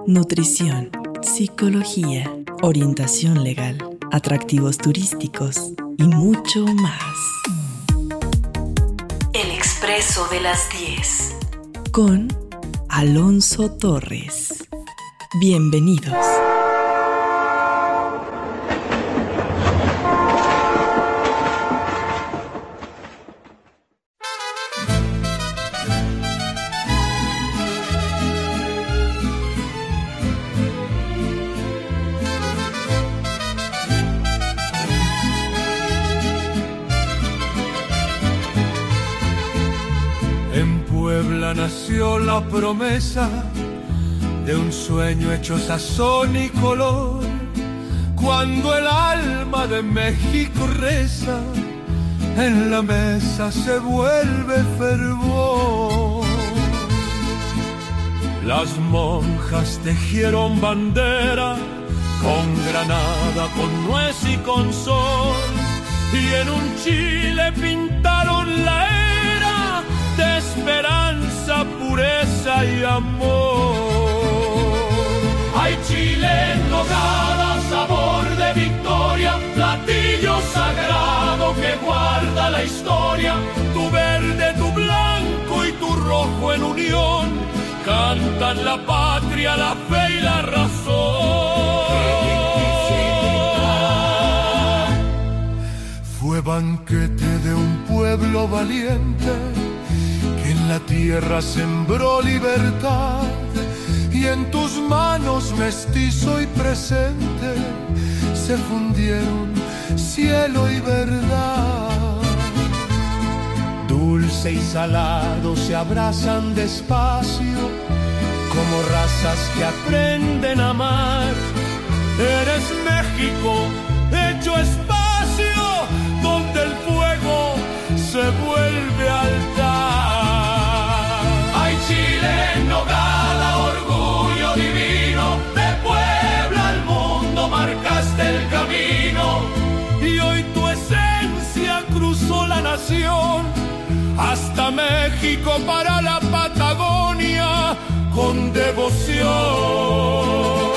nutrición, psicología, orientación legal, atractivos turísticos y mucho más. El Expreso de las 10 con Alonso Torres. Bienvenidos. Nació la promesa de un sueño hecho sazón y color. Cuando el alma de México reza, en la mesa se vuelve fervor. Las monjas tejieron bandera con granada, con nuez y con sol, y en un Chile pintaron la era de esperanza, pureza y amor. Hay Chile en nogada, sabor de victoria, platillo sagrado que guarda la historia. Tu verde, tu blanco y tu rojo en unión cantan la patria, la fe y la razón. Fue banquete de un pueblo valiente que en la tierra sembró libertad, y en tus manos mestizo y presente se fundieron cielo y verdad. Dulce y salado se abrazan despacio como razas que aprenden a amar. Eres México hecho espacio donde el fuego se vuelve altar. Hay Chile en nogada, orgullo divino, de Puebla al mundo marcaste el camino, y hoy tu esencia cruzó la nación hasta México para la Patagonia con devoción.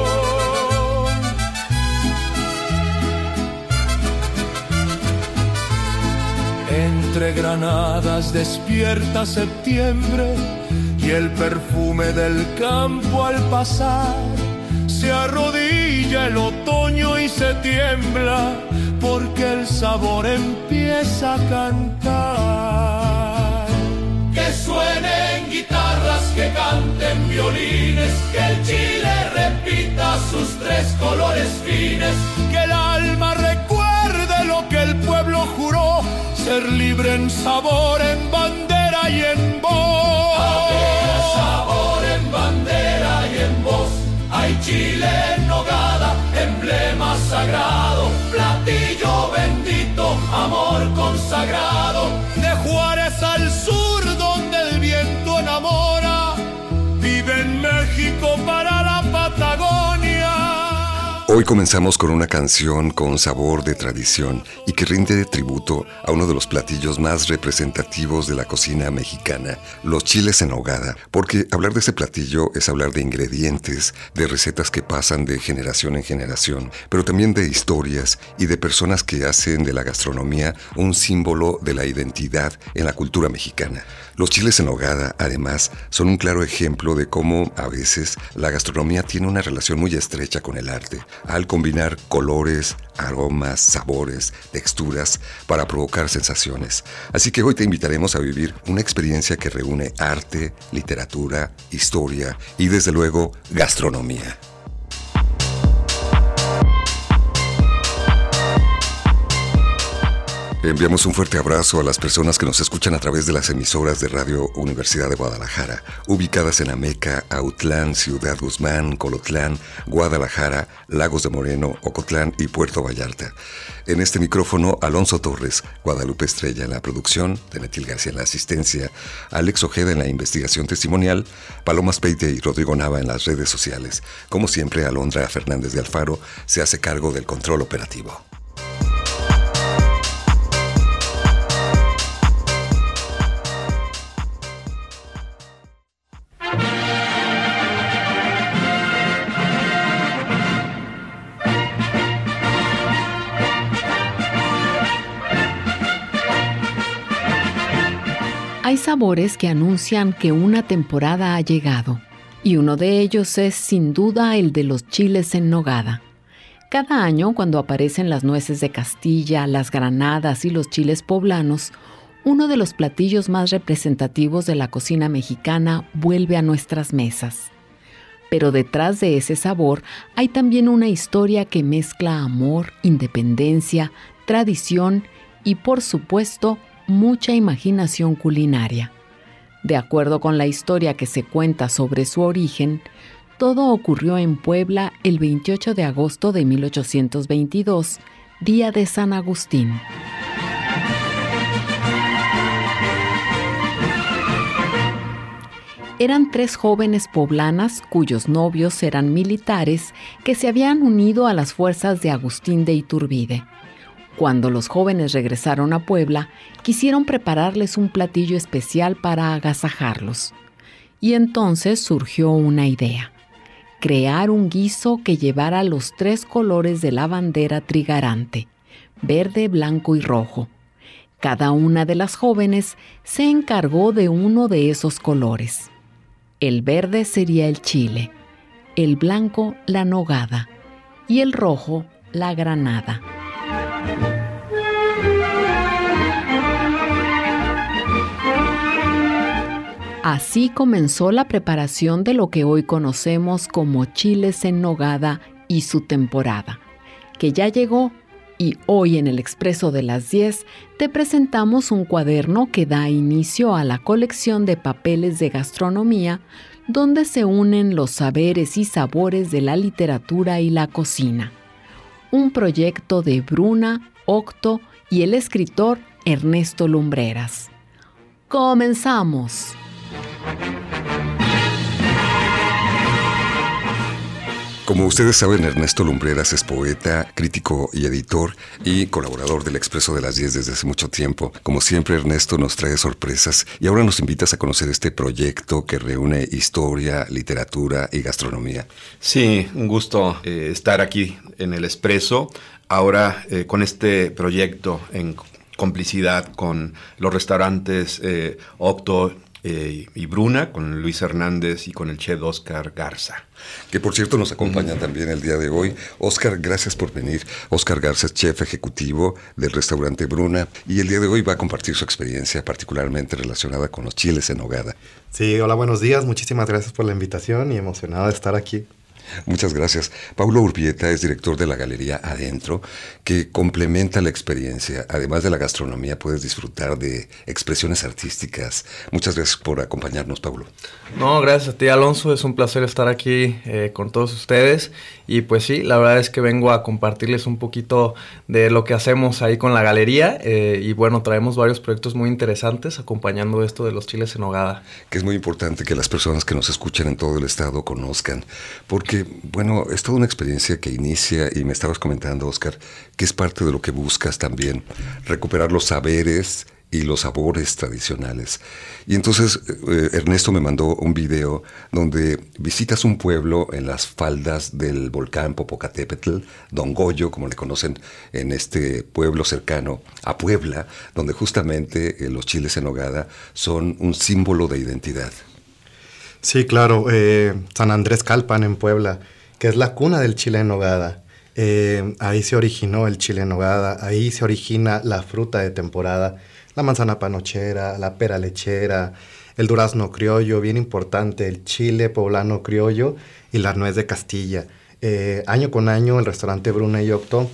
Entre granadas despierta septiembre y el perfume del campo al pasar. Se arrodilla el otoño y se tiembla porque el sabor empieza a cantar. Que suenen guitarras, que canten violines, que el Chile repita sus tres colores fines. Que el alma recuerde lo que el pueblo juró, ser libre en sabor, en bandera y en voz. Había sabor en bandera y en voz. Hay Chile en nogada, emblema sagrado, platillo bendito, amor consagrado. De Juárez al sur donde el viento enamora, vive en México para la Patagonia. Hoy comenzamos con una canción con sabor de tradición y que rinde tributo a uno de los platillos más representativos de la cocina mexicana, los chiles en nogada, porque hablar de ese platillo es hablar de ingredientes, de recetas que pasan de generación en generación, pero también de historias y de personas que hacen de la gastronomía un símbolo de la identidad en la cultura mexicana. Los chiles en nogada, además, son un claro ejemplo de cómo a veces la gastronomía tiene una relación muy estrecha con el arte, al combinar colores, aromas, sabores, texturas para provocar sensaciones. Así que hoy te invitaremos a vivir una experiencia que reúne arte, literatura, historia y desde luego gastronomía. Enviamos un fuerte abrazo a las personas que nos escuchan a través de las emisoras de Radio Universidad de Guadalajara, ubicadas en Ameca, Autlán, Ciudad Guzmán, Colotlán, Guadalajara, Lagos de Moreno, Ocotlán y Puerto Vallarta. En este micrófono, Alonso Torres, Guadalupe Estrella en la producción, Denetil García en la asistencia, Alex Ojeda en la investigación testimonial, Paloma Speite y Rodrigo Nava en las redes sociales. Como siempre, Alondra Fernández de Alfaro se hace cargo del control operativo. Hay sabores que anuncian que una temporada ha llegado, y uno de ellos es sin duda el de los chiles en nogada. Cada año, cuando aparecen las nueces de Castilla, las granadas y los chiles poblanos, uno de los platillos más representativos de la cocina mexicana vuelve a nuestras mesas. Pero detrás de ese sabor hay también una historia que mezcla amor, independencia, tradición y, por supuesto, mucha imaginación culinaria. De acuerdo con la historia que se cuenta sobre su origen, todo ocurrió en Puebla el 28 de agosto de 1822, día de San Agustín. Eran 3 jóvenes poblanas cuyos novios eran militares que se habían unido a las fuerzas de Agustín de Iturbide. Cuando los jóvenes regresaron a Puebla, quisieron prepararles un platillo especial para agasajarlos. Y entonces surgió una idea: crear un guiso que llevara los 3 colores de la bandera trigarante, verde, blanco y rojo. Cada una de las jóvenes se encargó de uno de esos colores. El verde sería el chile, el blanco la nogada y el rojo la granada. Así comenzó la preparación de lo que hoy conocemos como chiles en nogada y su temporada, que ya llegó, y hoy en el Expreso de las 10 te presentamos un cuaderno que da inicio a la colección de papeles de gastronomía, donde se unen los saberes y sabores de la literatura y la cocina. Un proyecto de Bruna, Octo y el escritor Ernesto Lumbreras. ¡Comenzamos! Como ustedes saben, Ernesto Lumbreras es poeta, crítico y editor y colaborador del Expreso de las 10 desde hace mucho tiempo. Como siempre, Ernesto nos trae sorpresas y ahora nos invitas a conocer este proyecto que reúne historia, literatura y gastronomía. Sí, un gusto estar aquí en el Expreso, ahora con este proyecto en complicidad con los restaurantes Octo y Bruna, con Luis Hernández y con el chef Óscar Garza. Que por cierto nos acompaña también el día de hoy. Óscar, gracias por venir. Óscar Garza es chef ejecutivo del restaurante Bruna y el día de hoy va a compartir su experiencia particularmente relacionada con los chiles en nogada. Sí, hola, buenos días. Muchísimas gracias por la invitación y emocionado de estar aquí. Muchas gracias. Paulo Urbieta es director de la Galería Adentro, que complementa la experiencia. Además de la gastronomía, puedes disfrutar de expresiones artísticas. Muchas gracias por acompañarnos, Paulo. No, gracias a ti, Alonso. Es un placer estar aquí con todos ustedes. Y pues sí, la verdad es que vengo a compartirles un poquito de lo que hacemos ahí con la galería. Y bueno, traemos varios proyectos muy interesantes acompañando esto de los chiles en nogada. Que es muy importante que las personas que nos escuchan en todo el estado conozcan, porque bueno, es toda una experiencia que inicia, y me estabas comentando, Óscar, que es parte de lo que buscas también, recuperar los saberes y los sabores tradicionales. Y entonces Ernesto me mandó un video donde visitas un pueblo en las faldas del volcán Popocatépetl, Don Goyo, como le conocen en este pueblo cercano a Puebla, donde justamente los chiles en nogada son un símbolo de identidad. Sí, claro, San Andrés Calpan en Puebla, que es la cuna del chile en nogada. Ahí se originó el chile en nogada, ahí se origina la fruta de temporada, la manzana panochera, la pera lechera, el durazno criollo, bien importante, el chile poblano criollo y la nuez de Castilla. Año con año el restaurante Bruna y Octo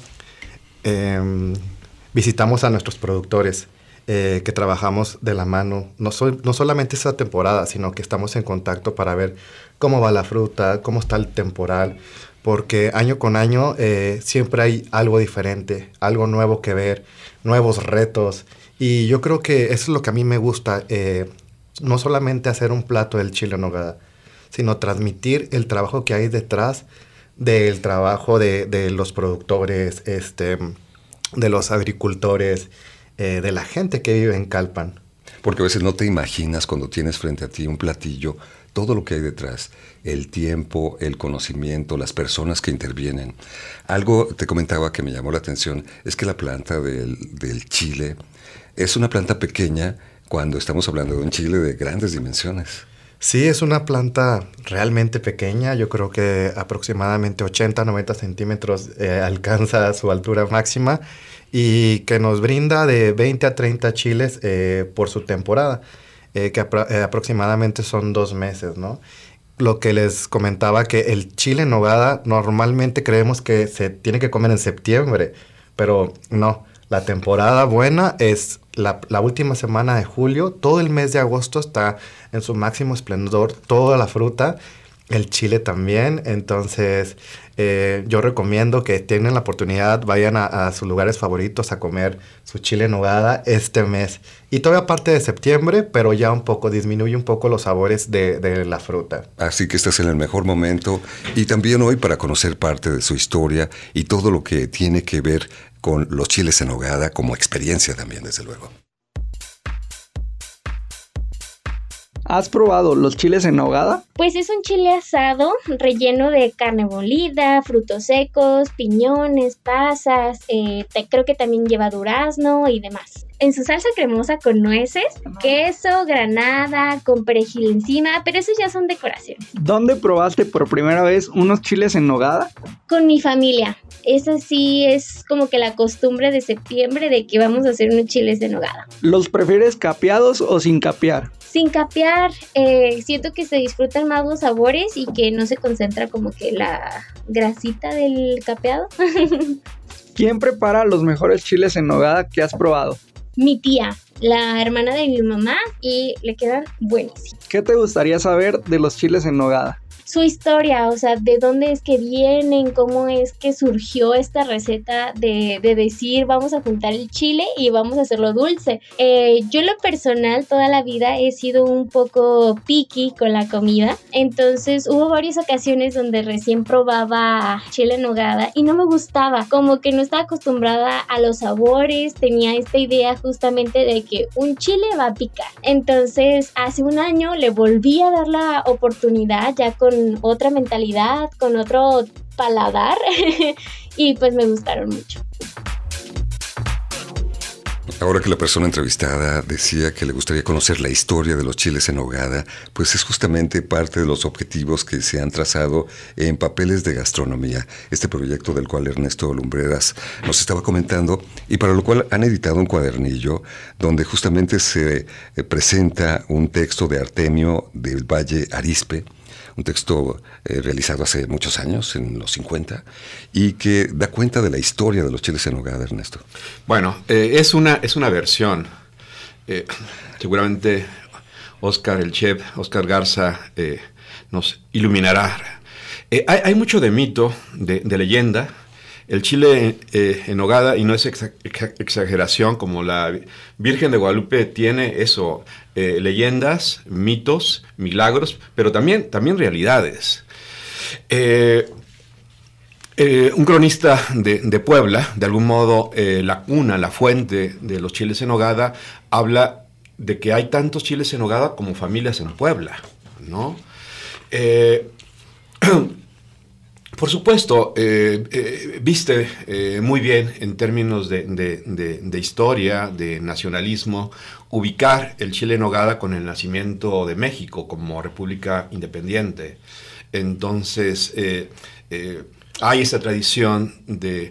visitamos a nuestros productores, que trabajamos de la mano, no solamente esta temporada, sino que estamos en contacto para ver cómo va la fruta, cómo está el temporal, porque año con año siempre hay algo diferente, algo nuevo que ver, nuevos retos, y yo creo que eso es lo que a mí me gusta, no solamente hacer un plato del chile en nogada, sino transmitir el trabajo que hay detrás del trabajo de los productores, de los agricultores, de la gente que vive en Calpan. Porque a veces no te imaginas cuando tienes frente a ti un platillo, todo lo que hay detrás, el tiempo, el conocimiento, las personas que intervienen. Algo te comentaba que me llamó la atención, es que la planta del chile es una planta pequeña cuando estamos hablando de un chile de grandes dimensiones. Sí, es una planta realmente pequeña. Yo creo que aproximadamente 80-90 centímetros alcanza su altura máxima y que nos brinda de 20 a 30 chiles por su temporada, que aproximadamente son 2 meses, ¿no? Lo que les comentaba, que el chile en nogada normalmente creemos que se tiene que comer en septiembre, pero no. La temporada buena es la última semana de julio. Todo el mes de agosto está en su máximo esplendor, toda la fruta, el chile también. Entonces, yo recomiendo que tienen la oportunidad, vayan a sus lugares favoritos a comer su chile en nogada este mes. Y todavía parte de septiembre, pero ya disminuye un poco los sabores de la fruta. Así que estás en el mejor momento y también hoy para conocer parte de su historia y todo lo que tiene que ver con los chiles en nogada como experiencia también, desde luego. ¿Has probado los chiles en nogada? Pues es un chile asado relleno de carne molida, frutos secos, piñones, pasas, creo que también lleva durazno y demás. En su salsa cremosa con nueces, queso, granada, con perejil encima, pero esos ya son decoraciones. ¿Dónde probaste por primera vez unos chiles en nogada? Con mi familia. Esa sí es como que la costumbre de septiembre de que vamos a hacer unos chiles de nogada. ¿Los prefieres capeados o sin capear? Sin capear, siento que se disfrutan más los sabores y que no se concentra como que la grasita del capeado. ¿Quién prepara los mejores chiles en nogada que has probado? Mi tía, la hermana de mi mamá, y le quedan buenísimos. ¿Qué te gustaría saber de los chiles en nogada? Su historia, o sea, de dónde es que vienen, cómo es que surgió esta receta de decir vamos a juntar el chile y vamos a hacerlo dulce. Yo en lo personal toda la vida he sido un poco picky con la comida, entonces hubo varias ocasiones donde recién probaba chile en nogada y no me gustaba, como que no estaba acostumbrada a los sabores, tenía esta idea justamente de que un chile va a picar. Entonces hace un año le volví a dar la oportunidad ya con otra mentalidad, con otro paladar y pues me gustaron mucho. Ahora que la persona entrevistada decía que le gustaría conocer la historia de los chiles en nogada, pues es justamente parte de los objetivos que se han trazado en Papeles de Gastronomía, este proyecto del cual Ernesto Lumbreras nos estaba comentando y para lo cual han editado un cuadernillo donde justamente se presenta un texto de Artemio del Valle Arizpe, un texto realizado hace muchos años, en los 50, y que da cuenta de la historia de los chiles en nogada, Ernesto. Bueno, es una versión. Seguramente el chef Oscar Garza nos iluminará. Hay mucho de mito, de leyenda. El chile en nogada, y no es exageración, como la Virgen de Guadalupe tiene eso, leyendas, mitos, milagros, pero también realidades. Un cronista de Puebla, de algún modo la cuna, la fuente de los chiles en nogada, habla de que hay tantos chiles en nogada como familias en Puebla, ¿no? Por supuesto, viste muy bien en términos de historia, de nacionalismo, ubicar el chile en nogada con el nacimiento de México como república independiente. Entonces, hay esta tradición de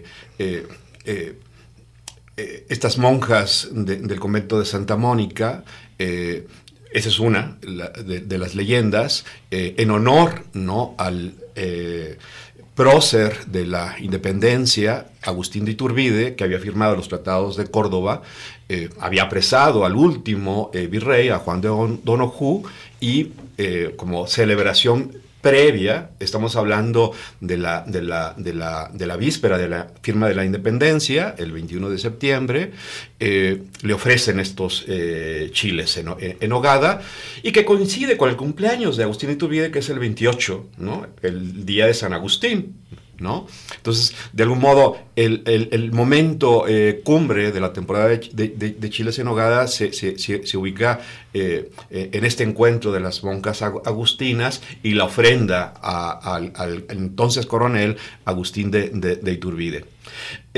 estas monjas del convento de Santa Mónica. Esa es una de las leyendas, en honor, ¿no?, al prócer de la independencia, Agustín de Iturbide, que había firmado los tratados de Córdoba, había apresado al último virrey, a Juan de Donojú, y como celebración previa, estamos hablando de la víspera de la firma de la independencia, el 21 de septiembre, le ofrecen estos chiles en nogada, y que coincide con el cumpleaños de Agustín de Iturbide, que es el 28, ¿no?, el día de San Agustín, ¿no? Entonces, de algún modo, el momento cumbre de la temporada de chiles en nogada se ubica en este encuentro de las monjas agustinas y la ofrenda al entonces coronel Agustín de Iturbide.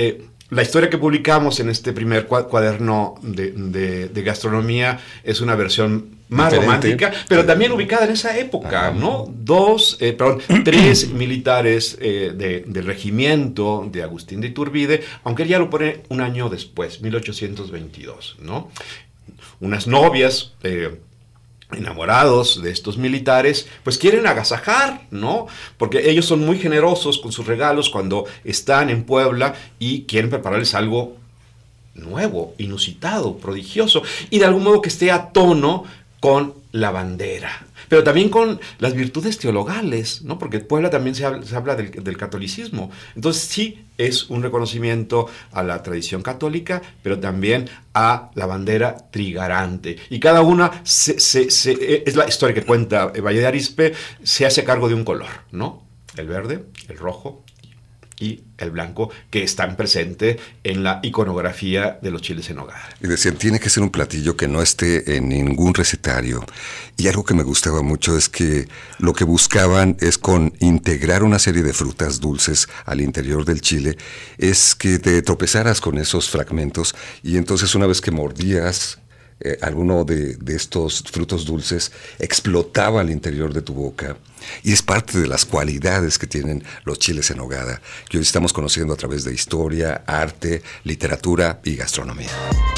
La historia que publicamos en este primer cuaderno de gastronomía es una versión más romántica, pero también ubicada en esa época, ¿no? 3 militares del regimiento de Agustín de Iturbide, aunque él ya lo pone un año después, 1822, ¿no? Unas novias enamorados de estos militares, pues quieren agasajar, ¿no? Porque ellos son muy generosos con sus regalos cuando están en Puebla y quieren prepararles algo nuevo, inusitado, prodigioso, y de algún modo que esté a tono con la bandera, pero también con las virtudes teologales, ¿no? Porque en Puebla también se habla del catolicismo. Entonces sí es un reconocimiento a la tradición católica, pero también a la bandera trigarante. Y cada una es la historia que cuenta Valle de Arizpe, se hace cargo de un color, ¿no? El verde, el rojo y el blanco, que están presentes en la iconografía de los chiles en nogada. Y decían, tiene que ser un platillo que no esté en ningún recetario. Y algo que me gustaba mucho es que lo que buscaban es con integrar una serie de frutas dulces al interior del chile, es que te tropezaras con esos fragmentos y entonces una vez que mordías alguno de estos frutos dulces explotaba al interior de tu boca, y es parte de las cualidades que tienen los chiles en nogada, que hoy estamos conociendo a través de historia, arte, literatura y gastronomía.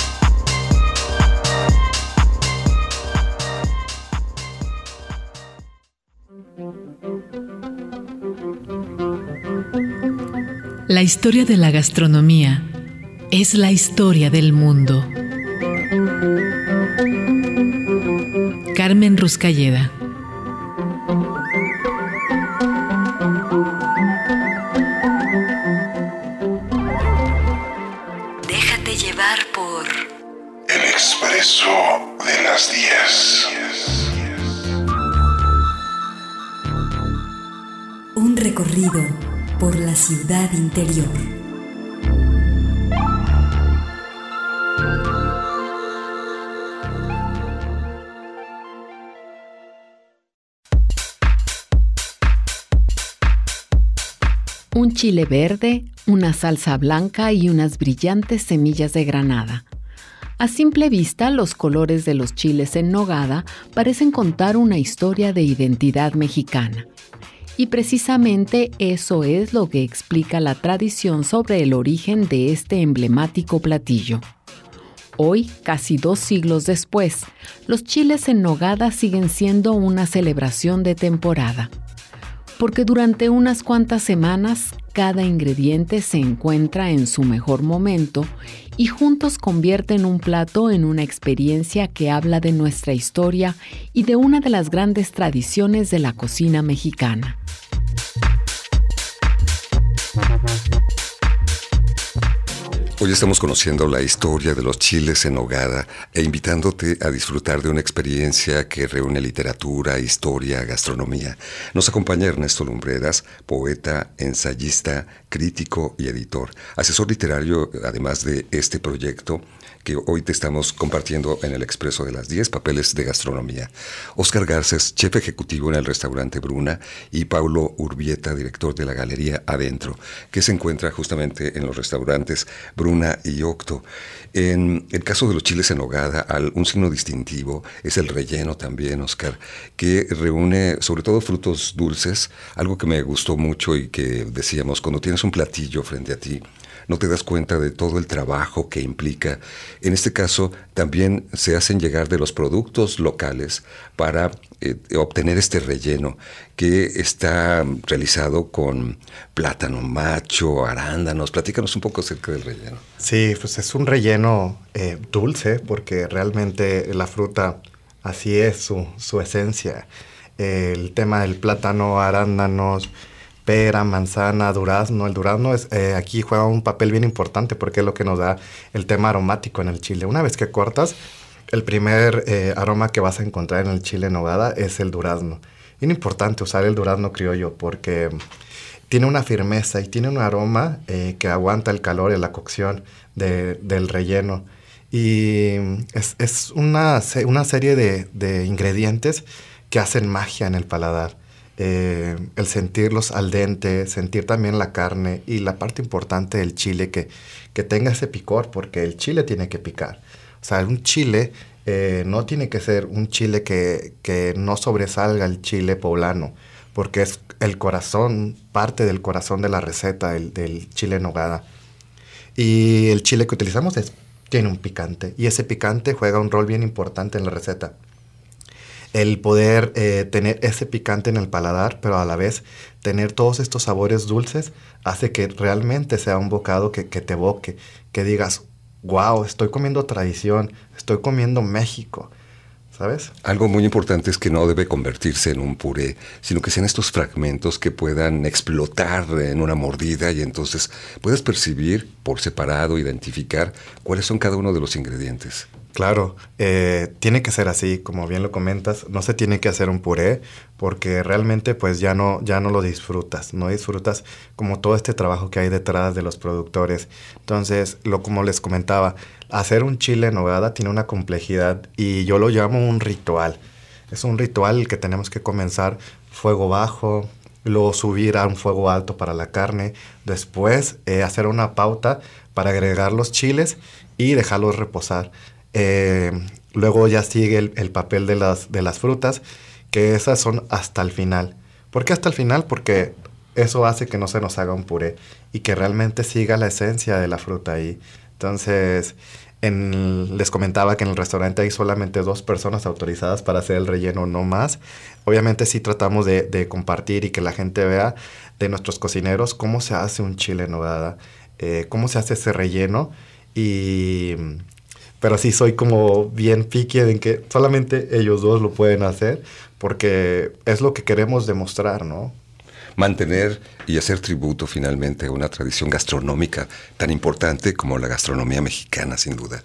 La historia de la gastronomía es la historia del mundo. Carmen Ruscalleda. Déjate llevar por El Expreso de las 10. Un recorrido por la ciudad interior. Un chile verde, una salsa blanca y unas brillantes semillas de granada. A simple vista, los colores de los chiles en nogada parecen contar una historia de identidad mexicana. Y precisamente eso es lo que explica la tradición sobre el origen de este emblemático platillo. Hoy, casi 2 siglos después, los chiles en nogada siguen siendo una celebración de temporada. Porque durante unas cuantas semanas, cada ingrediente se encuentra en su mejor momento y juntos convierten un plato en una experiencia que habla de nuestra historia y de una de las grandes tradiciones de la cocina mexicana. Hoy estamos conociendo la historia de los chiles en nogada e invitándote a disfrutar de una experiencia que reúne literatura, historia, gastronomía. Nos acompaña Ernesto Lumbreras, poeta, ensayista, crítico y editor, asesor literario, además de este proyecto que hoy te estamos compartiendo en el Expreso de las 10, Papeles de Gastronomía. Óscar Garces, chef ejecutivo en el restaurante Bruna, y Paulo Urbieta, director de la Galería Adentro, que se encuentra justamente en los restaurantes Bruna y Octo. En el caso de los chiles en nogada, un signo distintivo es el relleno también, Óscar, que reúne sobre todo frutos dulces, algo que me gustó mucho y que decíamos, cuando tienes un platillo frente a ti, no te das cuenta de todo el trabajo que implica. En este caso, también se hacen llegar de los productos locales para obtener este relleno que está realizado con plátano macho, arándanos. Platícanos un poco acerca del relleno. Sí, pues es un relleno dulce, porque realmente la fruta, así es su esencia. El tema del plátano, arándanos, pera, manzana, durazno. El durazno aquí juega un papel bien importante porque es lo que nos da el tema aromático en el chile. Una vez que cortas, el primer aroma que vas a encontrar en el chile en nogada es el durazno. Bien importante usar el durazno criollo porque tiene una firmeza y tiene un aroma que aguanta el calor y la cocción del relleno. Y es una serie de ingredientes que hacen magia en el paladar. el sentirlos al dente, sentir también la carne y la parte importante del chile que tenga ese picor, porque el chile tiene que picar. O sea, un chile no tiene que ser un chile que no sobresalga el chile poblano, porque es el corazón, parte del corazón de la receta del chile en nogada. Y el chile que utilizamos tiene un picante, y ese picante juega un rol bien importante en la receta. El poder tener ese picante en el paladar, pero a la vez tener todos estos sabores dulces, hace que realmente sea un bocado que te evoque, que digas, wow, estoy comiendo tradición, estoy comiendo México, ¿sabes? Algo muy importante es que no debe convertirse en un puré, sino que sean estos fragmentos que puedan explotar en una mordida y entonces puedes percibir por separado, identificar cuáles son cada uno de los ingredientes. Claro, tiene que ser así, como bien lo comentas, no se tiene que hacer un puré porque realmente pues ya no lo disfrutas, no disfrutas como todo este trabajo que hay detrás de los productores. Entonces, como les comentaba, hacer un chile en nogada tiene una complejidad y yo lo llamo un ritual. Es un ritual que tenemos que comenzar fuego bajo, luego subir a un fuego alto para la carne, después hacer una pauta para agregar los chiles y dejarlos reposar. Luego ya sigue el papel de las frutas, que esas son hasta el final. ¿Por qué hasta el final? Porque eso hace que no se nos haga un puré y que realmente siga la esencia de la fruta ahí. Entonces, les comentaba que en el restaurante hay solamente 2 personas autorizadas para hacer el relleno, no más. Obviamente sí tratamos de compartir y que la gente vea de nuestros cocineros cómo se hace un chile en nogada, cómo se hace ese relleno pero sí soy como bien picky en que solamente ellos 2 lo pueden hacer porque es lo que queremos demostrar, ¿no? Mantener y hacer tributo finalmente a una tradición gastronómica tan importante como la gastronomía mexicana, sin duda.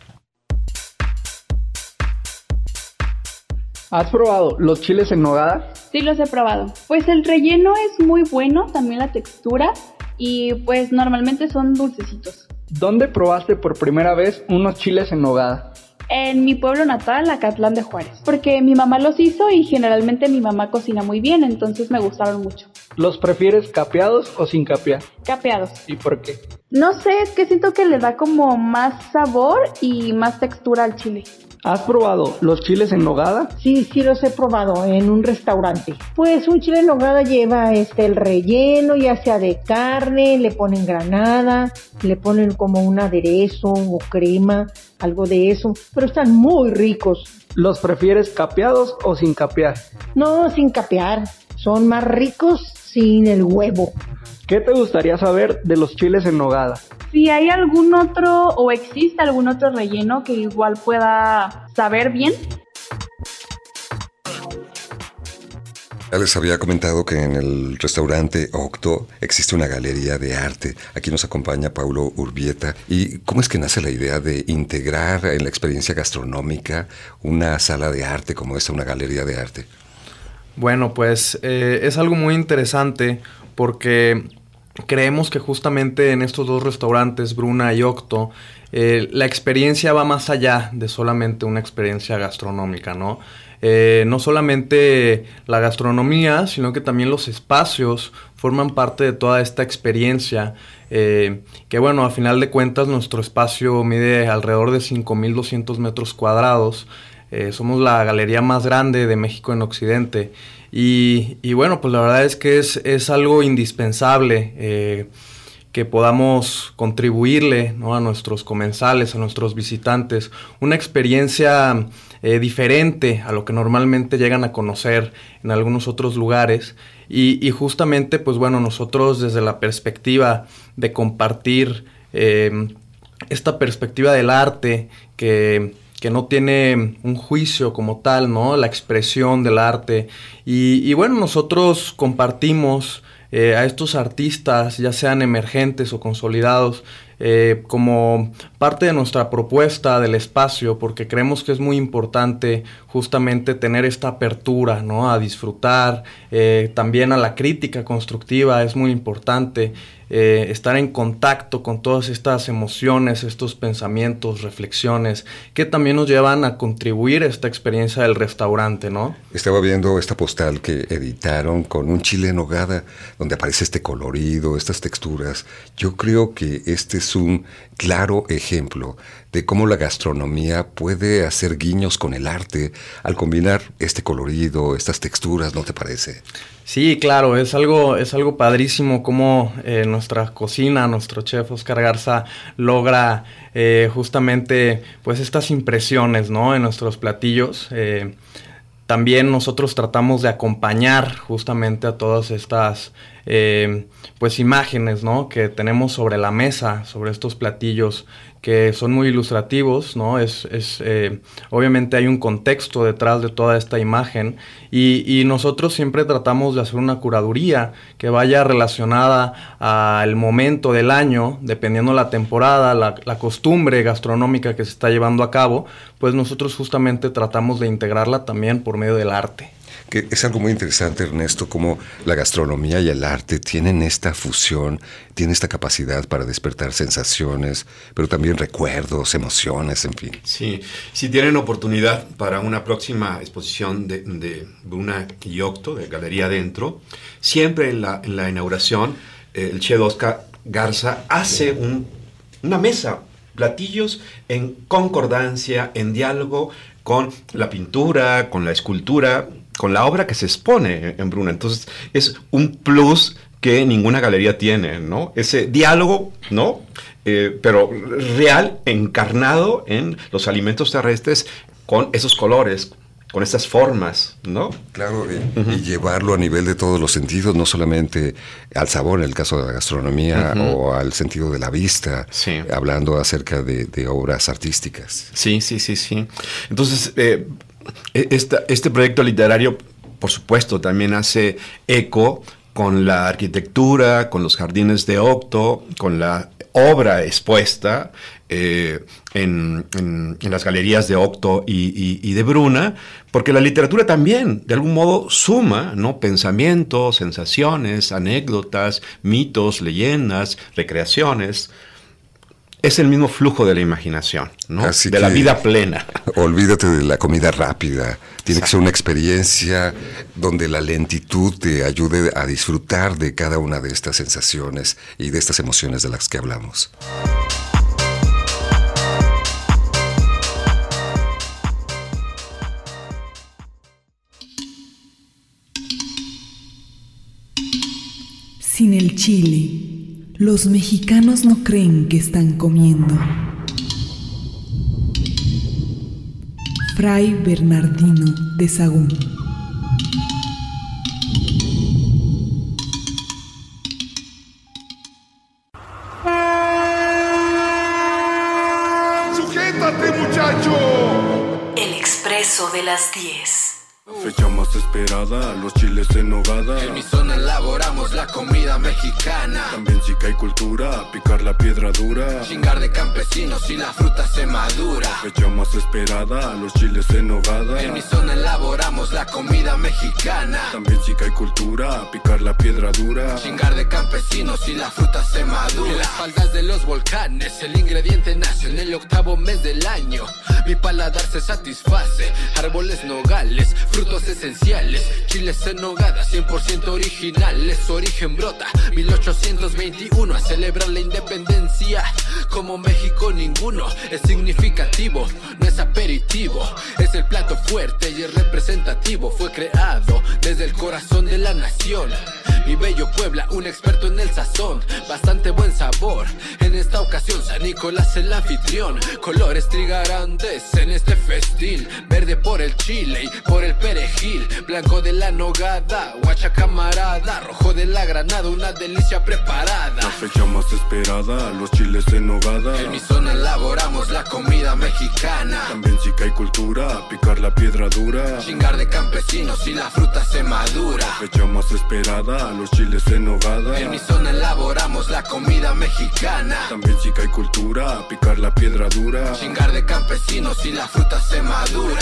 ¿Has probado los chiles en nogada? Sí, los he probado. Pues el relleno es muy bueno, también la textura, y pues normalmente son dulcecitos. ¿Dónde probaste por primera vez unos chiles en nogada? En mi pueblo natal, Acatlán de Juárez, porque mi mamá los hizo y generalmente mi mamá cocina muy bien, entonces me gustaron mucho. ¿Los prefieres capeados o sin capear? Capeados. ¿Y por qué? No sé, es que siento que le da como más sabor y más textura al chile. ¿Has probado los chiles en nogada? Sí, los he probado en un restaurante. Pues un chile en nogada lleva el relleno, ya sea de carne, le ponen granada, le ponen como un aderezo o crema, algo de eso, pero están muy ricos. ¿Los prefieres capeados o sin capear? No, sin capear. Son más ricos sin el huevo. ¿Qué te gustaría saber de los chiles en nogada? Si hay algún otro o existe algún otro relleno que igual pueda saber bien. Ya les había comentado que en el restaurante Octo existe una galería de arte. Aquí nos acompaña Paulo Urbieta. ¿Y cómo es que nace la idea de integrar en la experiencia gastronómica una sala de arte como esta, una galería de arte? Bueno, pues es algo muy interesante porque creemos que justamente en estos 2 restaurantes, Bruna y Octo, la experiencia va más allá de solamente una experiencia gastronómica, ¿no? No solamente la gastronomía, sino que también los espacios forman parte de toda esta experiencia, que bueno, a final de cuentas nuestro espacio mide alrededor de 5,200 metros cuadrados. Somos la galería más grande de México en Occidente y bueno, pues la verdad es que es algo indispensable que podamos contribuirle, ¿no?, a nuestros comensales, a nuestros visitantes, una experiencia diferente a lo que normalmente llegan a conocer en algunos otros lugares y justamente, pues bueno, nosotros desde la perspectiva de compartir esta perspectiva del arte que no tiene un juicio como tal, ¿no?, la expresión del arte y bueno, nosotros compartimos a estos artistas, ya sean emergentes o consolidados, como parte de nuestra propuesta del espacio, porque creemos que es muy importante justamente tener esta apertura, ¿no?, a disfrutar, también a la crítica constructiva es muy importante. estar en contacto con todas estas emociones, estos pensamientos, reflexiones, que también nos llevan a contribuir a esta experiencia del restaurante, ¿no? Estaba viendo esta postal que editaron con un chile en nogada, donde aparece este colorido, estas texturas. Yo creo que este es un claro ejemplo de cómo la gastronomía puede hacer guiños con el arte al combinar este colorido, estas texturas, ¿no te parece? Sí, claro, es algo padrísimo cómo nuestra cocina, nuestro chef Oscar Garza logra justamente pues estas impresiones, ¿no?, en nuestros platillos. También nosotros tratamos de acompañar justamente a todas estas pues imágenes, ¿no?, que tenemos sobre la mesa, sobre estos platillos que son muy ilustrativos, ¿no? Obviamente hay un contexto detrás de toda esta imagen y nosotros siempre tratamos de hacer una curaduría que vaya relacionada al momento del año, dependiendo la temporada, la costumbre gastronómica que se está llevando a cabo, pues nosotros justamente tratamos de integrarla también por medio del arte. Que es algo muy interesante, Ernesto, cómo la gastronomía y el arte tienen esta fusión, tienen esta capacidad para despertar sensaciones, pero también recuerdos, emociones, en fin. Sí, si tienen oportunidad para una próxima exposición de Bruna y Octo, de Galería Adentro, siempre en la inauguración, el chef Oscar Garza hace una mesa, platillos en concordancia, en diálogo con la pintura, con la escultura, con la obra que se expone en Bruna. Entonces, es un plus que ninguna galería tiene, ¿no? Ese diálogo, ¿no? Pero real, encarnado en los alimentos terrestres con esos colores, con esas formas, ¿no? Claro, y llevarlo a nivel de todos los sentidos, no solamente al sabor, en el caso de la gastronomía, o al sentido de la vista, hablando acerca de obras artísticas. Sí. Entonces, este proyecto literario, por supuesto, también hace eco con la arquitectura, con los jardines de Octo, con la obra expuesta en las galerías de Octo y de Bruna, porque la literatura también, de algún modo, suma, ¿no?, pensamientos, sensaciones, anécdotas, mitos, leyendas, recreaciones. Es el mismo flujo de la imaginación, ¿no? Así de la vida plena. Olvídate de la comida rápida. Tiene que ser una experiencia donde la lentitud te ayude a disfrutar de cada una de estas sensaciones y de estas emociones de las que hablamos. Sin el chile, los mexicanos no creen que están comiendo. Fray Bernardino de Sahagún. ¡Sujétate, muchacho! El expreso de las 10. Fecha más esperada, los chiles en nogada. En mi zona elaboramos la comida mexicana. También chica y cultura, picar la piedra dura. Chingar de campesinos y la fruta se madura. Fecha más esperada, los chiles en nogada. En mi zona elaboramos la comida mexicana. También chica y cultura, picar la piedra dura. Chingar de campesinos y la fruta se madura. En las faldas de los volcanes el ingrediente nace en el 8º mes del año. Mi paladar se satisface, árboles nogales, frutos esenciales, chiles en nogada 100% originales. Origen brota 1821 a celebrar la independencia. Como México ninguno es significativo, no es aperitivo, es el plato fuerte y es representativo. Fue creado desde el corazón de la nación. Mi bello Puebla, un experto en el sazón, bastante buen sabor. En esta ocasión San Nicolás el anfitrión, colores trigarantes en este festín. Verde por el chile y por el perejil, blanco de la nogada, guacha camarada, rojo de la granada, una delicia preparada. La fecha más esperada, los chiles en nogada. En mi zona elaboramos la comida mexicana. También chica y cultura, picar la piedra dura. Chingar de campesinos y la fruta se madura. La fecha más esperada, los chiles en nogada. En mi zona elaboramos la comida mexicana. También chica y cultura, picar la piedra dura. Chingar de campesinos y la fruta se madura.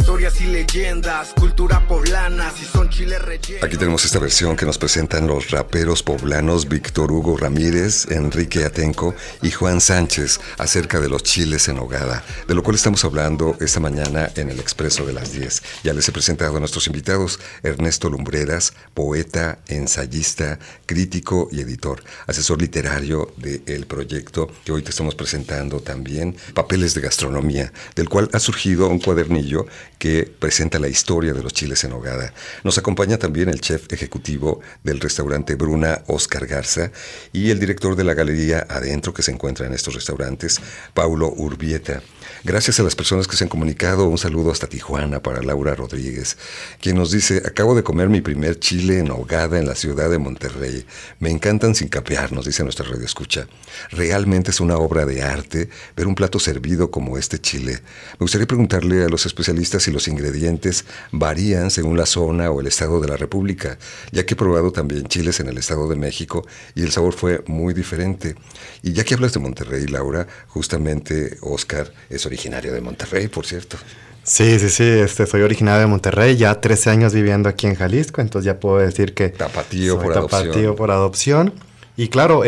historias y leyendas, cultura poblana, si son chiles rellenos. Aquí tenemos esta versión que nos presentan los raperos poblanos Víctor Hugo Ramírez, Enrique Atenco y Juan Sánchez acerca de los chiles en nogada, de lo cual estamos hablando esta mañana en el Expreso de las 10. Ya les he presentado a nuestros invitados: Ernesto Lumbreras, poeta, ensayista, crítico y editor, asesor literario del proyecto que hoy te estamos presentando también, Papeles de Gastronomía, del cual ha surgido un cuadernillo que presenta la historia de los chiles en nogada. Nos acompaña también el chef ejecutivo del restaurante Bruna, Oscar Garza, y el director de la galería Adentro, que se encuentra en estos restaurantes, Paulo Urbieta. Gracias a las personas que se han comunicado, un saludo hasta Tijuana para Laura Rodríguez, quien nos dice: acabo de comer mi primer chile en nogada en la ciudad de Monterrey. Me encantan sin capear, nos dice nuestra radioescucha. Realmente es una obra de arte ver un plato servido como este chile. Me gustaría preguntarle a los especialistas si los ingredientes varían según la zona o el estado de la República, ya que he probado también chiles en el Estado de México y el sabor fue muy diferente. Y ya que hablas de Monterrey, Laura, justamente Oscar es originario de Monterrey, por cierto. Sí, soy originario de Monterrey, ya 13 años viviendo aquí en Jalisco, entonces ya puedo decir que tapatío por adopción. Y claro,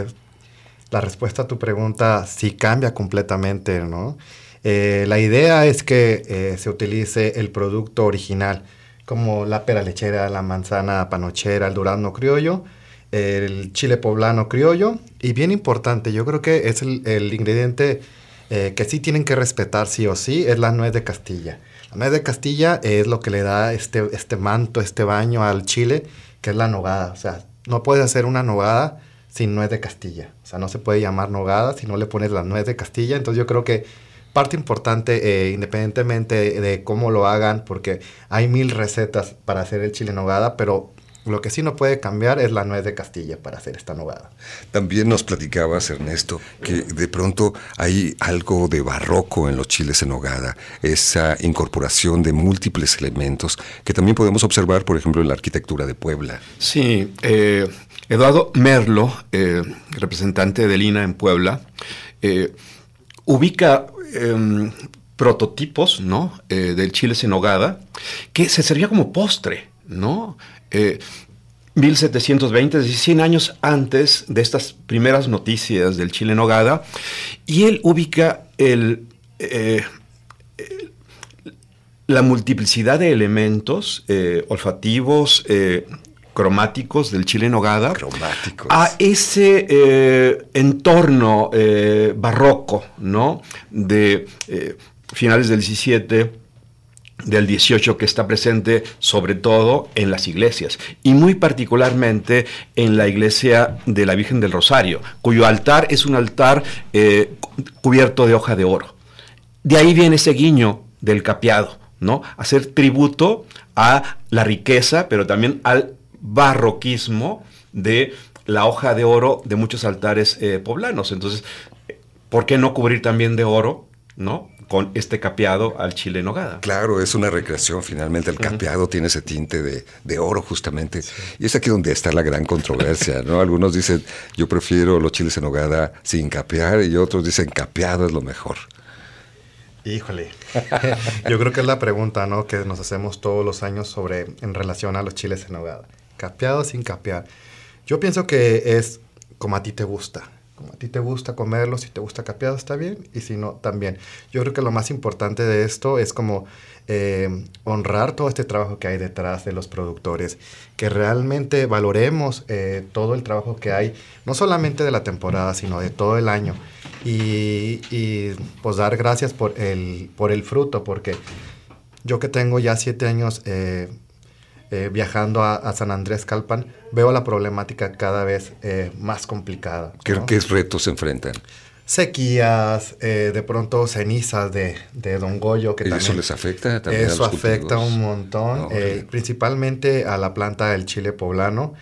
la respuesta a tu pregunta sí cambia completamente, ¿no? La idea es que se utilice el producto original, como la pera lechera, la manzana panochera, el durazno criollo, el chile poblano criollo, y bien importante, yo creo que es el ingrediente que sí tienen que respetar sí o sí, es la nuez de Castilla. La nuez de Castilla es lo que le da este manto, este baño al chile, que es la nogada. O sea, no puedes hacer una nogada sin nuez de Castilla. O sea, no se puede llamar nogada si no le pones la nuez de Castilla. Entonces yo creo que parte importante, independientemente de cómo lo hagan, porque hay 1000 recetas para hacer el chile en nogada, pero lo que sí no puede cambiar es la nuez de Castilla para hacer esta nogada. También nos platicabas, Ernesto, que de pronto hay algo de barroco en los chiles en nogada, esa incorporación de múltiples elementos que también podemos observar, por ejemplo, en la arquitectura de Puebla. Sí, Eduardo Merlo, representante de Lina en Puebla, ubica prototipos, ¿no? Del chiles en nogada, que se servía como postre, ¿no? 1720, es decir, 100 años antes de estas primeras noticias del chile en nogada, y él ubica la multiplicidad de elementos olfativos, cromáticos del chile en nogada a ese entorno barroco, ¿no? De finales del 17, del 18, que está presente sobre todo en las iglesias y muy particularmente en la iglesia de la Virgen del Rosario, cuyo altar es un altar cubierto de hoja de oro. De ahí viene ese guiño del capeado, ¿no? Hacer tributo a la riqueza, pero también al barroquismo de la hoja de oro de muchos altares poblanos. Entonces, ¿por qué no cubrir también de oro, ¿no?, con este capeado al chile en nogada? Claro, es una recreación, finalmente el capeado tiene ese tinte de oro justamente, y es aquí donde está la gran controversia, ¿no? Algunos dicen, yo prefiero los chiles en nogada sin capear, y otros dicen, capeado es lo mejor. Híjole, yo creo que es la pregunta, ¿no?, que nos hacemos todos los años en relación a los chiles en nogada. ¿Capeado o sin capear? Yo pienso que es como a ti te gusta. Como a ti te gusta comerlo, si te gusta capeado está bien, y si no, también. Yo creo que lo más importante de esto es como honrar todo este trabajo que hay detrás de los productores, que realmente valoremos todo el trabajo que hay, no solamente de la temporada, sino de todo el año, y pues dar gracias por el fruto, porque yo que tengo ya 7 años viajando a San Andrés Calpan, veo la problemática cada vez más complicada, ¿no? ¿Qué retos se enfrentan? Sequías, de pronto cenizas de Don Goyo. Que ¿Y también, eso les afecta también? Eso afecta un montón, principalmente a la planta del chile poblano.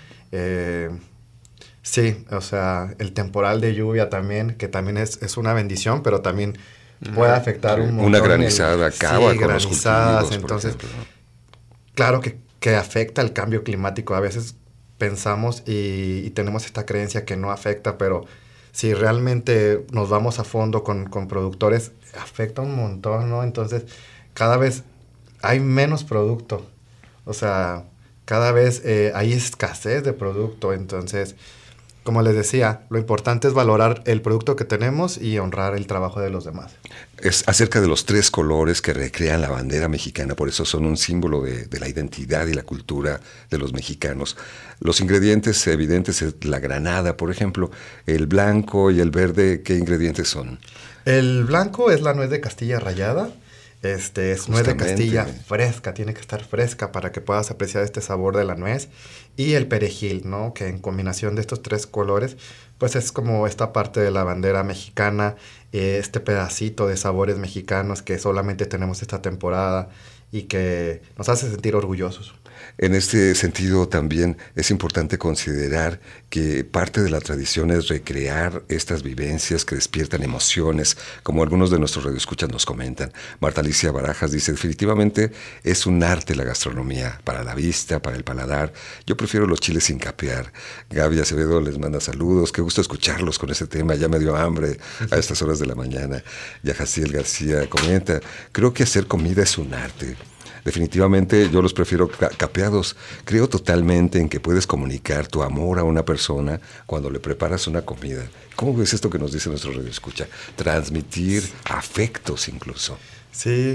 Sí, o sea, el temporal de lluvia también, que también es una bendición, pero también puede afectar un montón. Una granizada acaba con los cultivos, entonces, claro que afecta el cambio climático. A veces pensamos y tenemos esta creencia que no afecta, pero si realmente nos vamos a fondo con productores, afecta un montón, ¿no? Entonces, cada vez hay menos producto. O sea, cada vez hay escasez de producto. Entonces, como les decía, lo importante es valorar el producto que tenemos y honrar el trabajo de los demás. Es acerca de los 3 colores que recrean la bandera mexicana, por eso son un símbolo de la identidad y la cultura de los mexicanos. Los ingredientes evidentes es la granada, por ejemplo, el blanco y el verde, ¿qué ingredientes son? El blanco es la nuez de Castilla rallada. Es nuez de Castilla fresca, tiene que estar fresca para que puedas apreciar este sabor de la nuez. Y el perejil, ¿no? Que en combinación de estos 3 colores, pues es como esta parte de la bandera mexicana, este pedacito de sabores mexicanos que solamente tenemos esta temporada y que nos hace sentir orgullosos. En este sentido también es importante considerar que parte de la tradición es recrear estas vivencias que despiertan emociones, como algunos de nuestros radioescuchas nos comentan. Marta Alicia Barajas dice, definitivamente es un arte la gastronomía, para la vista, para el paladar. Yo prefiero los chiles sin capear. Gaby Acevedo les manda saludos, qué gusto escucharlos con ese tema, ya me dio hambre a estas horas de la mañana. Yajaciel García comenta, creo que hacer comida es un arte. Definitivamente yo los prefiero capeados. Creo totalmente en que puedes comunicar tu amor a una persona cuando le preparas una comida. ¿Cómo ves esto que nos dice nuestro radioescucha? Transmitir afectos incluso. Sí,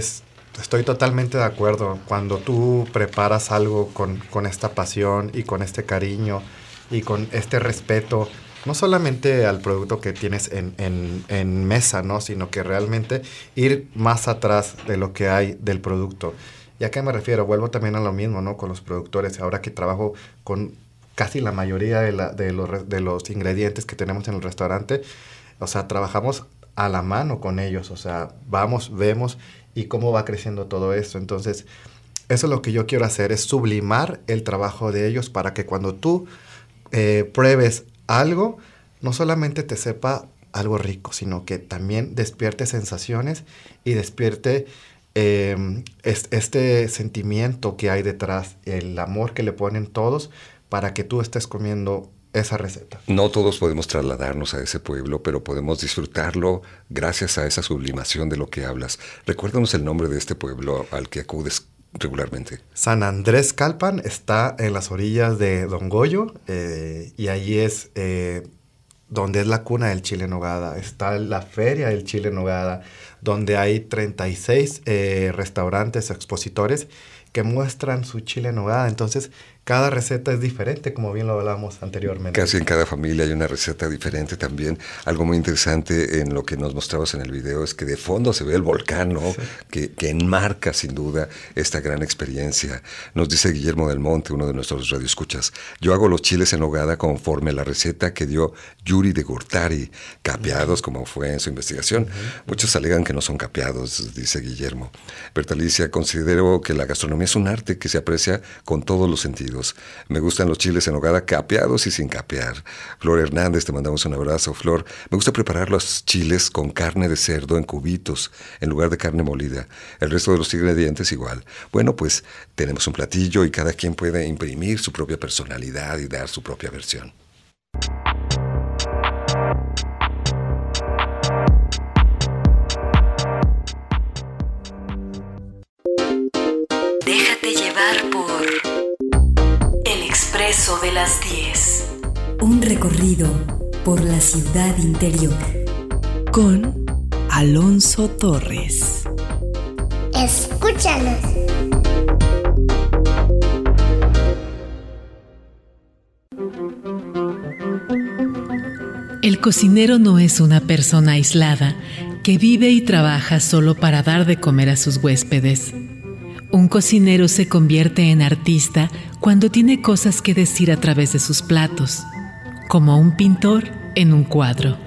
estoy totalmente de acuerdo. Cuando tú preparas algo con esta pasión y con este cariño y con este respeto, no solamente al producto que tienes en mesa, ¿no? Sino que realmente ir más atrás de lo que hay del producto. ¿Y a qué me refiero? Vuelvo también a lo mismo, ¿no? Con los productores. Ahora que trabajo con casi la mayoría de los ingredientes que tenemos en el restaurante, o sea, trabajamos a la mano con ellos. O sea, vamos, vemos y cómo va creciendo todo esto. Entonces, eso es lo que yo quiero hacer, es sublimar el trabajo de ellos para que cuando tú pruebes algo, no solamente te sepa algo rico, sino que también despierte sensaciones y despierte este sentimiento que hay detrás, el amor que le ponen todos para que tú estés comiendo esa receta. No todos podemos trasladarnos a ese pueblo, pero podemos disfrutarlo gracias a esa sublimación de lo que hablas. Recuérdanos el nombre de este pueblo al que acudes regularmente. San Andrés Calpan está en las orillas de Don Goyo y ahí es donde es la cuna del chile en nogada. Está la feria del chile en nogada, donde hay 36 restaurantes expositores que muestran su chile en nogada. Entonces, cada receta es diferente, como bien lo hablábamos anteriormente. Casi en cada familia hay una receta diferente también. Algo muy interesante en lo que nos mostrabas en el video es que de fondo se ve el volcán, ¿no? Sí. Que enmarca sin duda esta gran experiencia. Nos dice Guillermo del Monte, uno de nuestros radioescuchas, yo hago los chiles en nogada conforme la receta que dio Yuri de Gortari, capeados como fue en su investigación. Muchos alegan que no son capeados, dice Guillermo. Berta Alicia, considero que la gastronomía es un arte que se aprecia con todos los sentidos. Me gustan los chiles en nogada capeados y sin capear. Flor Hernández, te mandamos un abrazo. Flor, me gusta preparar los chiles con carne de cerdo en cubitos, en lugar de carne molida. El resto de los ingredientes igual. Bueno, pues tenemos un platillo y cada quien puede imprimir su propia personalidad y dar su propia versión. Déjate llevar por El Expreso de las 10. Un recorrido por la ciudad interior. Con Alonso Torres. Escúchanos. El cocinero no es una persona aislada que vive y trabaja solo para dar de comer a sus huéspedes. Un cocinero se convierte en artista cuando tiene cosas que decir a través de sus platos, como un pintor en un cuadro.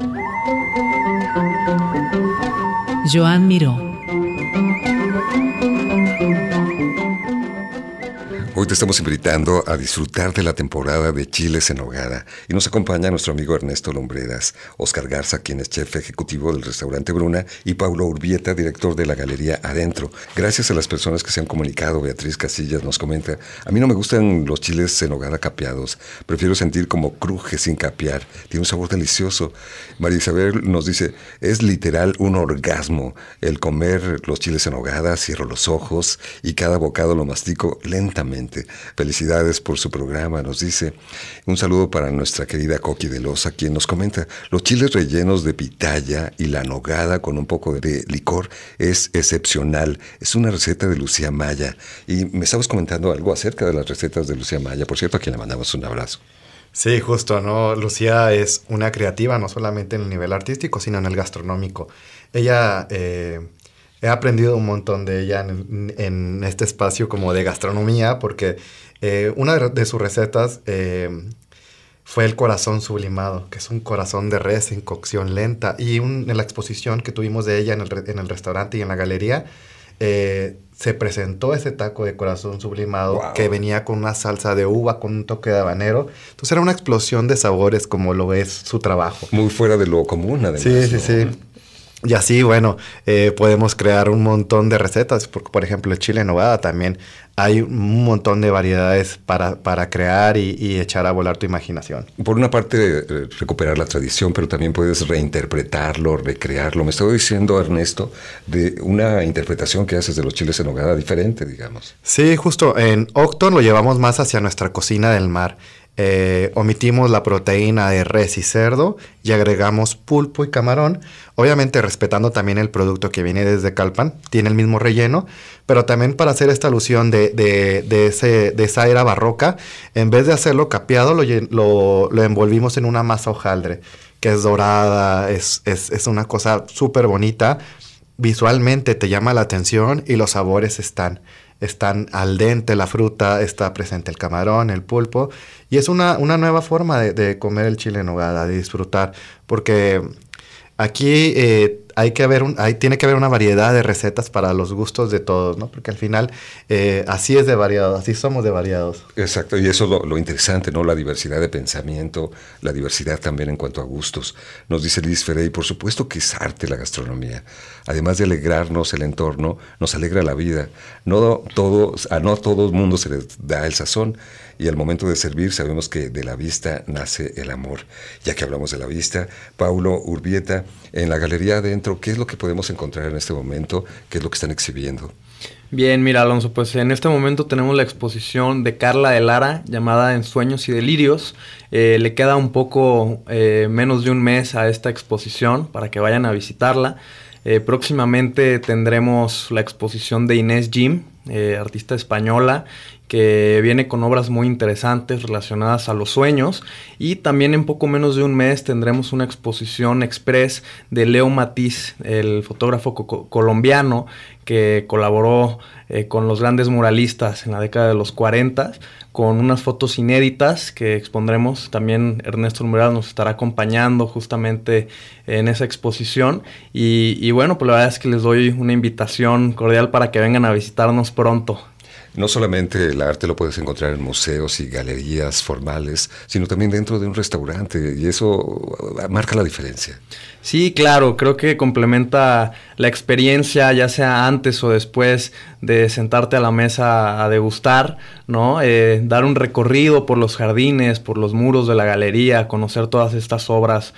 Joan Miró. Hoy te estamos invitando a disfrutar de la temporada de chiles en nogada y nos acompaña nuestro amigo Ernesto Lombreras, Oscar Garza, quien es chef ejecutivo del restaurante Bruna, y Paulo Urbieta, director de la Galería Adentro. Gracias a las personas que se han comunicado. Beatriz Casillas nos comenta: a mí no me gustan los chiles en nogada capeados, prefiero sentir como cruje sin capear, tiene un sabor delicioso. María Isabel nos dice: es literal un orgasmo el comer los chiles en nogada, cierro los ojos y cada bocado lo mastico lentamente. Felicidades por su programa, nos dice. Un saludo para nuestra querida Coqui de Loza, quien nos comenta: los chiles rellenos de pitaya y la nogada con un poco de licor es excepcional. Es una receta de Lucía Maya. Y me estabas comentando algo acerca de las recetas de Lucía Maya. Por cierto, a quien le mandamos un abrazo. Sí, justo, ¿no? Lucía es una creativa, no solamente en el nivel artístico, sino en el gastronómico. Ella... he aprendido un montón de ella en este espacio como de gastronomía, porque una de sus recetas fue el corazón sublimado, que es un corazón de res en cocción lenta. Y en la exposición que tuvimos de ella en el restaurante y en la galería, se presentó ese taco de corazón sublimado. Wow. Que venía con una salsa de uva, con un toque de habanero. Entonces era una explosión de sabores, como lo es su trabajo. Muy fuera de lo común, además. Sí, sí, sí. Y así, bueno, podemos crear un montón de recetas. Por ejemplo, el chile en nogada también. Hay un montón de variedades para crear y echar a volar tu imaginación. Por una parte, recuperar la tradición, pero también puedes reinterpretarlo, recrearlo. Me estaba diciendo, Ernesto, de una interpretación que haces de los chiles en nogada diferente, digamos. Sí, justo. En Octon lo llevamos más hacia nuestra cocina del mar. Omitimos la proteína de res y cerdo y agregamos pulpo y camarón, obviamente respetando también el producto que viene desde Calpan, tiene el mismo relleno, pero también para hacer esta alusión de esa era barroca, en vez de hacerlo capeado, lo envolvimos en una masa hojaldre, que es dorada, es una cosa súper bonita, visualmente te llama la atención y los sabores están al dente, la fruta, está presente el camarón, el pulpo, y es una nueva forma de comer el chile en nogada, de disfrutar, porque aquí tiene que haber una variedad de recetas para los gustos de todos, ¿no? Porque al final así es de variado, así somos de variados. Exacto, y eso es lo interesante, ¿no? La diversidad de pensamiento, la diversidad también en cuanto a gustos. Nos dice Liz Ferey, por supuesto que es arte la gastronomía. Además de alegrarnos el entorno, nos alegra la vida. No todo el mundo se les da el sazón, y al momento de servir sabemos que de la vista nace el amor. Ya que hablamos de la vista, Paulo Urbieta, en la Galería Adentro, ¿qué es lo que podemos encontrar en este momento? ¿Qué es lo que están exhibiendo? Bien, mira, Alonso, pues en este momento tenemos la exposición de Carla de Lara llamada En Sueños y Delirios. Le queda un poco menos de un mes a esta exposición para que vayan a visitarla. Próximamente tendremos la exposición de Inés Jim, artista española, que viene con obras muy interesantes relacionadas a los sueños, y también en poco menos de un mes tendremos una exposición express de Leo Matiz, el fotógrafo colombiano que colaboró con los grandes muralistas en la década de los 40, con unas fotos inéditas que expondremos. También Ernesto Lombreras nos estará acompañando justamente en esa exposición, y bueno, pues la verdad es que les doy una invitación cordial para que vengan a visitarnos pronto. No solamente el arte lo puedes encontrar en museos y galerías formales, sino también dentro de un restaurante, y eso marca la diferencia. Sí, claro, creo que complementa la experiencia, ya sea antes o después de sentarte a la mesa a degustar, ¿no? Dar un recorrido por los jardines, por los muros de la galería, conocer todas estas obras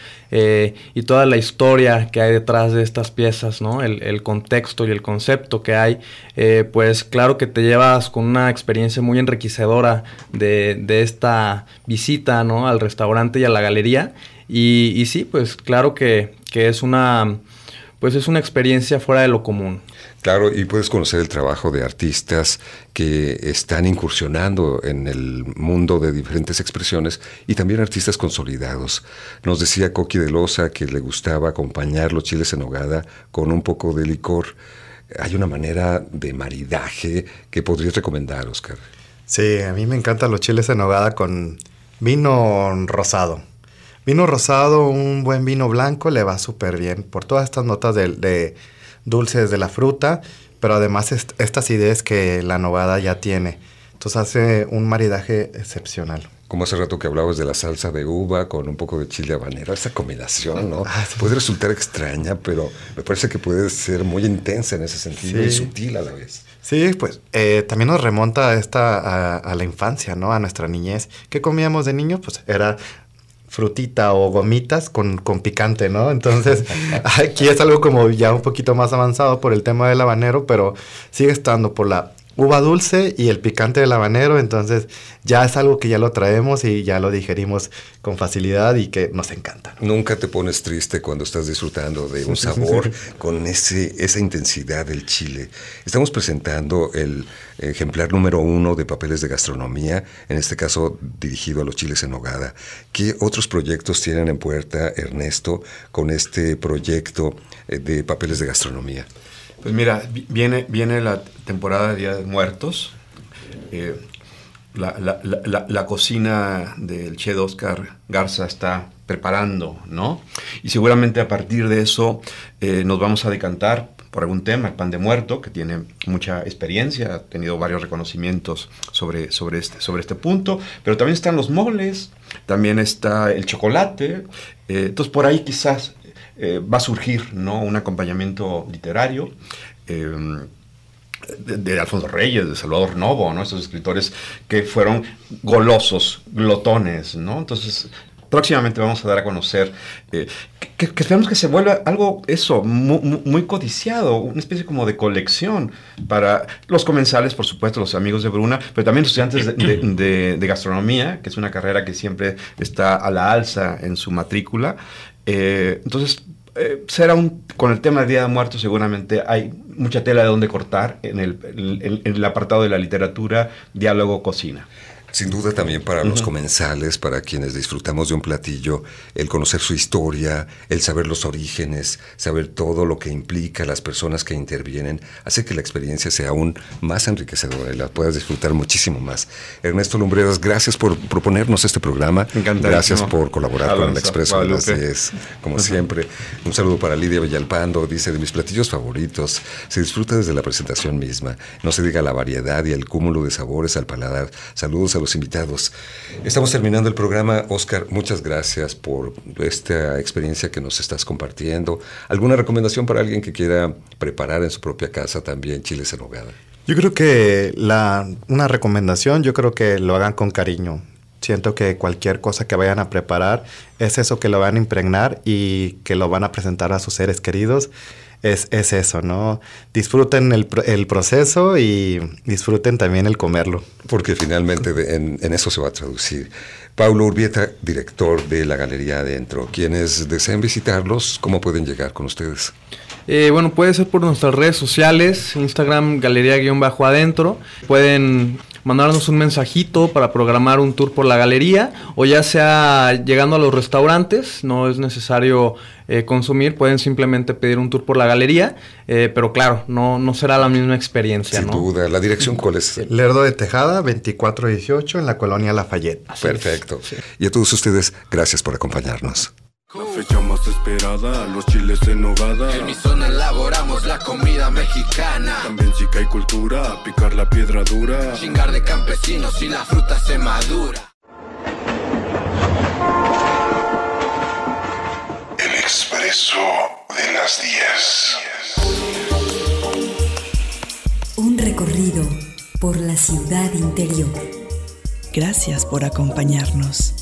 y toda la historia que hay detrás de estas piezas, ¿no? El contexto y el concepto que hay, pues claro que te llevas con una experiencia muy enriquecedora de esta visita, ¿no? Al restaurante y a la galería. Y sí, pues claro que es una experiencia fuera de lo común. Claro, y puedes conocer el trabajo de artistas que están incursionando en el mundo de diferentes expresiones, y también artistas consolidados. Nos decía Coqui de Loza que le gustaba acompañar los chiles en nogada con un poco de licor. Hay una manera de maridaje que podrías recomendar, Oscar. Sí, a mí me encantan los chiles en nogada con vino rosado. Vino rosado, un buen vino blanco le va súper bien por todas estas notas de dulces de la fruta, pero además estas ideas que la nogada ya tiene. Entonces hace un maridaje excepcional. Como hace rato que hablabas de la salsa de uva con un poco de chile habanero, esa combinación, ¿no? Puede resultar extraña, pero me parece que puede ser muy intensa en ese sentido y sutil a la vez. Sí, pues también nos remonta a la infancia, ¿no? A nuestra niñez. ¿Qué comíamos de niños? Pues era frutita o gomitas con picante, ¿no? Entonces, aquí es algo como ya un poquito más avanzado por el tema del habanero, pero sigue estando por la uva dulce y el picante del habanero, entonces ya es algo que ya lo traemos y ya lo digerimos con facilidad y que nos encanta, ¿no? Nunca te pones triste cuando estás disfrutando de un sabor con esa intensidad del chile. Estamos presentando el ejemplar número 1 de Papeles de Gastronomía, en este caso dirigido a los chiles en nogada. ¿Qué otros proyectos tienen en puerta, Ernesto, con este proyecto de Papeles de Gastronomía? Pues mira, viene la temporada de Día de Muertos. La cocina del chef Oscar Garza está preparando, ¿no? Y seguramente a partir de eso nos vamos a decantar por algún tema, el pan de muerto, que tiene mucha experiencia, ha tenido varios reconocimientos sobre este punto, pero también están los moles, también está el chocolate, entonces por ahí quizás va a surgir, ¿no?, un acompañamiento literario de Alfonso Reyes, de Salvador Novo, ¿no?, estos escritores que fueron golosos, glotones, ¿no? Entonces, próximamente vamos a dar a conocer que esperamos que se vuelva algo, eso, muy codiciado, una especie como de colección para los comensales, por supuesto, los amigos de Bruna, pero también los estudiantes de gastronomía, que es una carrera que siempre está a la alza en su matrícula. Entonces, con el tema del Día de Muertos seguramente hay mucha tela de donde cortar en el apartado de la literatura, diálogo, cocina. Sin duda también para los comensales, para quienes disfrutamos de un platillo, el conocer su historia, el saber los orígenes, saber todo lo que implica las personas que intervienen, hace que la experiencia sea aún más enriquecedora y la puedas disfrutar muchísimo más. Ernesto Lumbreras, gracias por proponernos este programa. Gracias por colaborar con El Expreso de las 10, como siempre. Un saludo para Lidia Villalpando, dice: de mis platillos favoritos, se disfruta desde la presentación misma. No se diga la variedad y el cúmulo de sabores al paladar. Saludos a los invitados. Estamos terminando el programa. Oscar, muchas gracias por esta experiencia que nos estás compartiendo. ¿Alguna recomendación para alguien que quiera preparar en su propia casa también chiles en nogada? Yo creo que una recomendación, yo creo que lo hagan con cariño. Siento que cualquier cosa que vayan a preparar es eso, que lo van a impregnar y que lo van a presentar a sus seres queridos. Es eso, ¿no? Disfruten el proceso y disfruten también el comerlo. Porque finalmente en eso se va a traducir. Paulo Urbieta, director de la Galería Adentro. Quienes deseen visitarlos, ¿cómo pueden llegar con ustedes? Bueno, puede ser por nuestras redes sociales, Instagram, Galería_Adentro. Pueden mandarnos un mensajito para programar un tour por la galería, o ya sea llegando a los restaurantes, no es necesario consumir, pueden simplemente pedir un tour por la galería, pero claro, no será la misma experiencia, Sin ¿no? duda. ¿La dirección cuál es? Lerdo de Tejada, 2418, en la colonia Lafayette. Perfecto. Sí. Y a todos ustedes, gracias por acompañarnos. La fecha más esperada, los chiles en nogada. En mi zona elaboramos la comida mexicana. También sí que hay cultura, picar la piedra dura. Chingar de campesinos y la fruta se madura. El Expreso de las 10. Un recorrido por la ciudad interior. Gracias por acompañarnos.